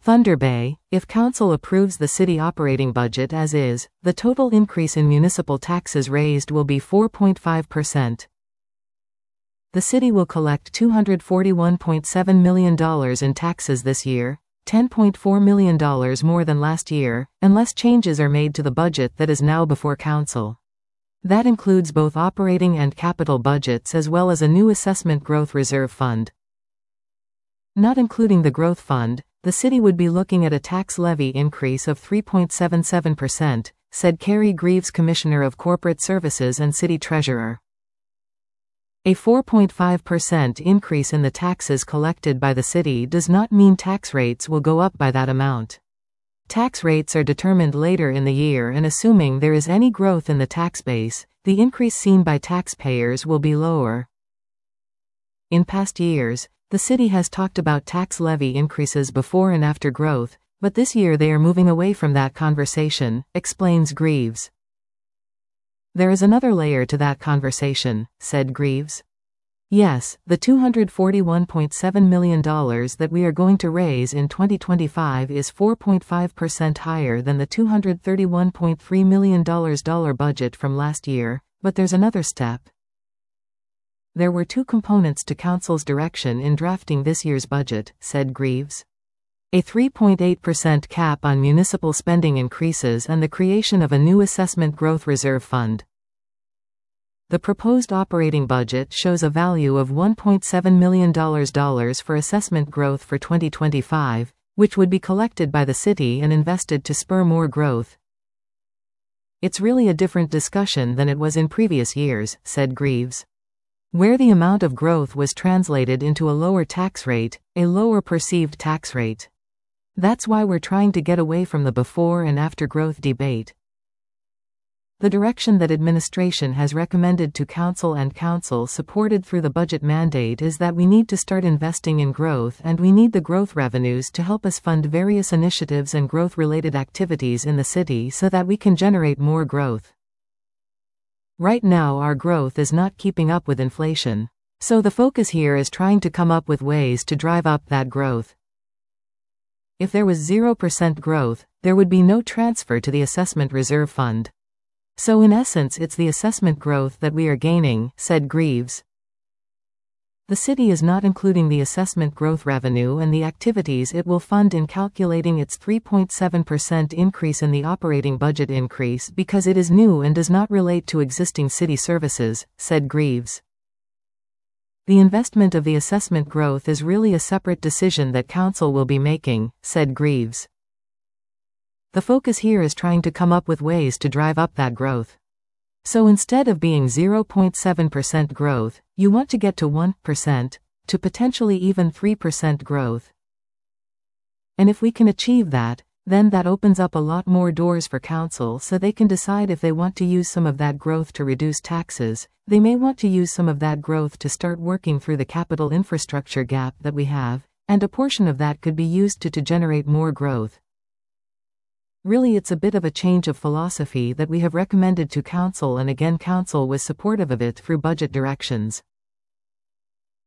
Thunder Bay, if Council approves the city operating budget as is, the total increase in municipal taxes raised will be 4.5%. The city will collect $241.7 million in taxes this year, $10.4 million more than last year, unless changes are made to the budget that is now before Council. That includes both operating and capital budgets as well as a new assessment growth reserve fund. Not including the growth fund, the city would be looking at a tax levy increase of 3.77%, said Carrie Greaves, Commissioner of Corporate Services and City Treasurer. A 4.5% increase in the taxes collected by the city does not mean tax rates will go up by that amount. Tax rates are determined later in the year, and assuming there is any growth in the tax base, the increase seen by taxpayers will be lower. In past years, the city has talked about tax levy increases before and after growth, but this year they are moving away from that conversation, explains Greaves. There is another layer to that conversation, said Greaves. Yes, the $241.7 million that we are going to raise in 2025 is 4.5% higher than the $231.3 million budget from last year, but there's another step. There were two components to Council's direction in drafting this year's budget, said Greaves. A 3.8% cap on municipal spending increases and the creation of a new assessment growth reserve fund. The proposed operating budget shows a value of $1.7 million for assessment growth for 2025, which would be collected by the city and invested to spur more growth. It's really a different discussion than it was in previous years, said Greaves, where the amount of growth was translated into a lower tax rate, a lower perceived tax rate. That's why we're trying to get away from the before and after growth debate. The direction that administration has recommended to Council and Council supported through the budget mandate is that we need to start investing in growth, and we need the growth revenues to help us fund various initiatives and growth-related activities in the city so that we can generate more growth. Right now our growth is not keeping up with inflation. So the focus here is trying to come up with ways to drive up that growth. If there was 0% growth, there would be no transfer to the assessment reserve fund. So in essence it's the assessment growth that we are gaining, said Greaves. The city is not including the assessment growth revenue and the activities it will fund in calculating its 3.7% increase in the operating budget increase because it is new and does not relate to existing city services, said Greaves. The investment of the assessment growth is really a separate decision that Council will be making, said Greaves. The focus here is trying to come up with ways to drive up that growth. So instead of being 0.7% growth, you want to get to 1%, to potentially even 3% growth. And if we can achieve that, then that opens up a lot more doors for Council so they can decide if they want to use some of that growth to reduce taxes. They may want to use some of that growth to start working through the capital infrastructure gap that we have, and a portion of that could be used to generate more growth. Really it's a bit of a change of philosophy that we have recommended to Council, and again Council was supportive of it through budget directions.